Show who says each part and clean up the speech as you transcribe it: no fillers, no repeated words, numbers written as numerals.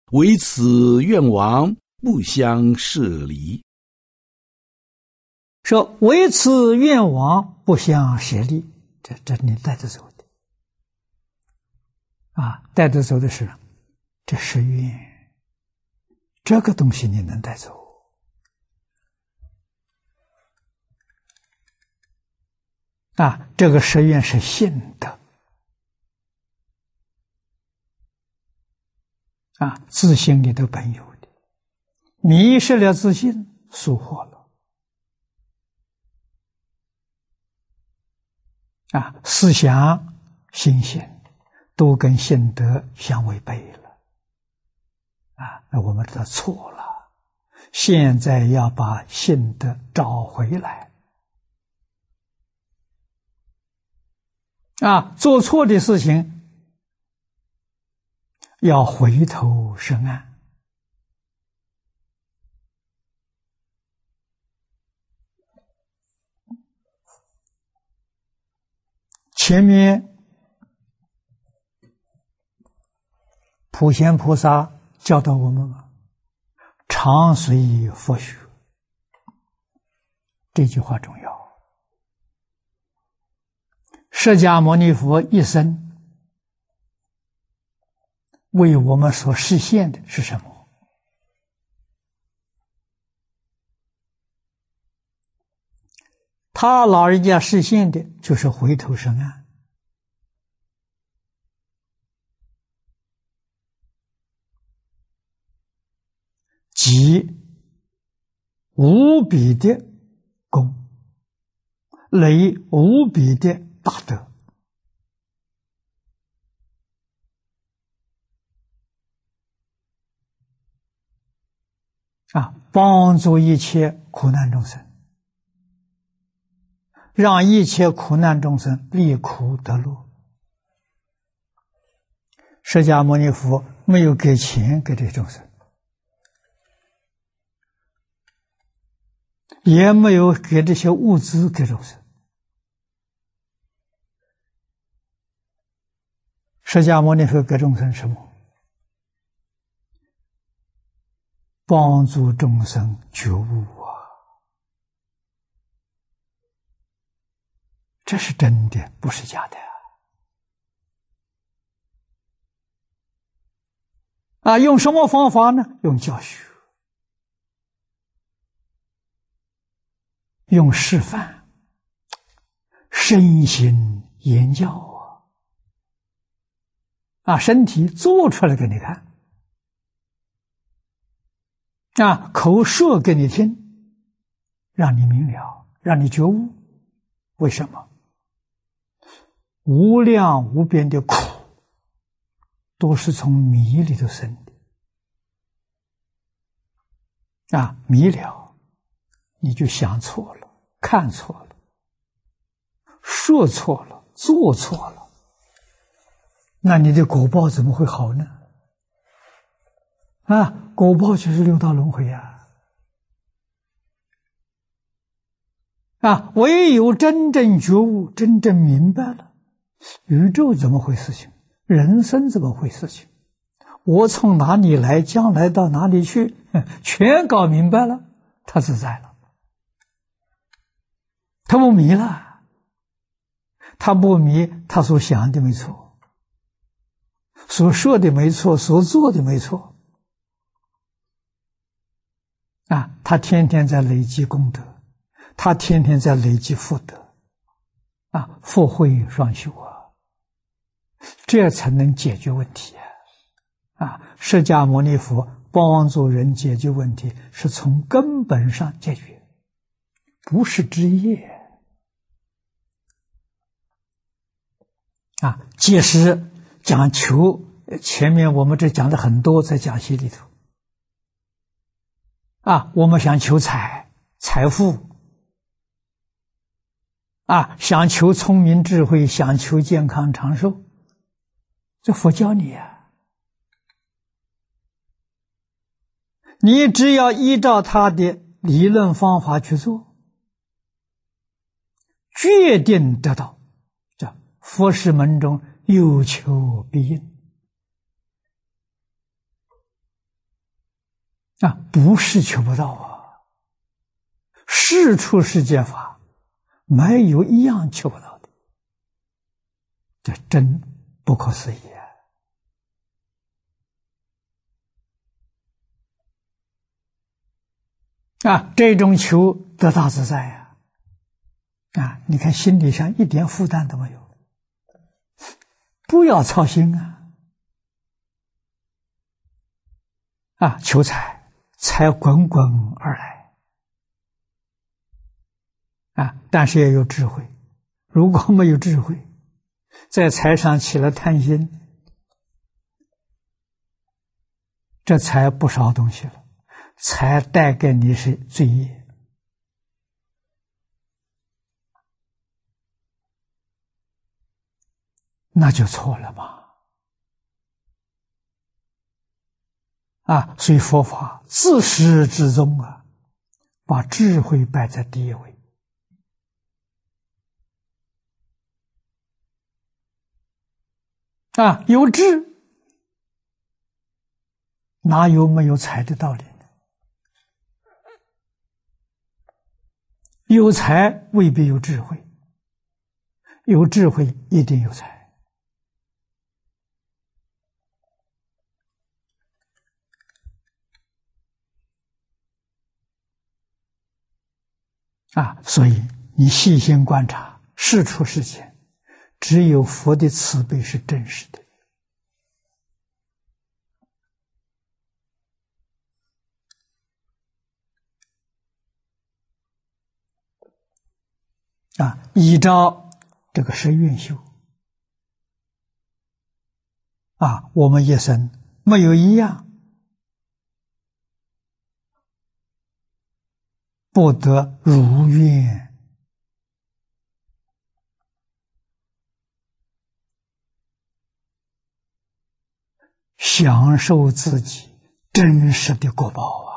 Speaker 1: 唯此愿王不相涉离。
Speaker 2: 说唯此愿王不相涉离，这你带着走的带着走的是这是愿，这个东西你能带走这个十愿是信的自信里头本有的，迷失了自信，疏忽了思想心性都跟信德相违背了那我们知道错了，现在要把信德找回来做错的事情要回头是岸前面普贤菩萨教导我们常随佛学，这句话重要。释迦牟尼佛一生为我们所实现的是什么？他老人家实现的就是回头是岸即无比的功，累无比的大德帮助一切苦难众生，让一切苦难众生离苦得乐。释迦牟尼佛没有给钱给这些众生，也没有给这些物资给众生。释迦牟尼佛给众生什么？帮助众生觉悟这是真的，不是假的用什么方法呢？用教学，用示范，身心言教身体做出来给你看口说给你听，让你明了，让你觉悟。为什么？无量无边的苦都是从迷里头生的迷了你就想错了，看错了，说错了，做错了，那你的果报怎么会好呢？果报就是六道轮回唯有真正觉悟，真正明白了宇宙怎么回事情，人生怎么回事情，我从哪里来，将来到哪里去，全搞明白了，他自在了，他不迷了，他不迷，他所想的没错，所说的没错，所做的没错他天天在累积功德，他天天在累积福德福慧双修这才能解决问题释迦牟尼佛帮助人解决问题，是从根本上解决，不是枝叶解释讲求，前面我们这讲的很多，在讲习里头我们想求财富想求聪明智慧，想求健康长寿，这佛教你你只要依照他的理论方法去做，决定得到。这佛事门中有求必应不是求不到啊，世出世间法，没有一样求不到的，这真不可思议啊！这种求得大自在啊！你看心理上一点负担都没有，不要操心啊！求财，财滚滚而来啊！但是要有智慧，如果没有智慧，在财上起了贪心，这财不少东西了，财带给你是罪业。那就错了嘛！啊，所以佛法自始至终啊，把智慧摆在第一位。啊，有智，哪有没有财的道理呢？有财未必有智慧，有智慧一定有财。啊，所以你细心观察，世出世间，只有佛的慈悲是真实的。啊，依照这个十愿修，啊，我们一生没有一样不得如愿，享受自己真实的果报啊！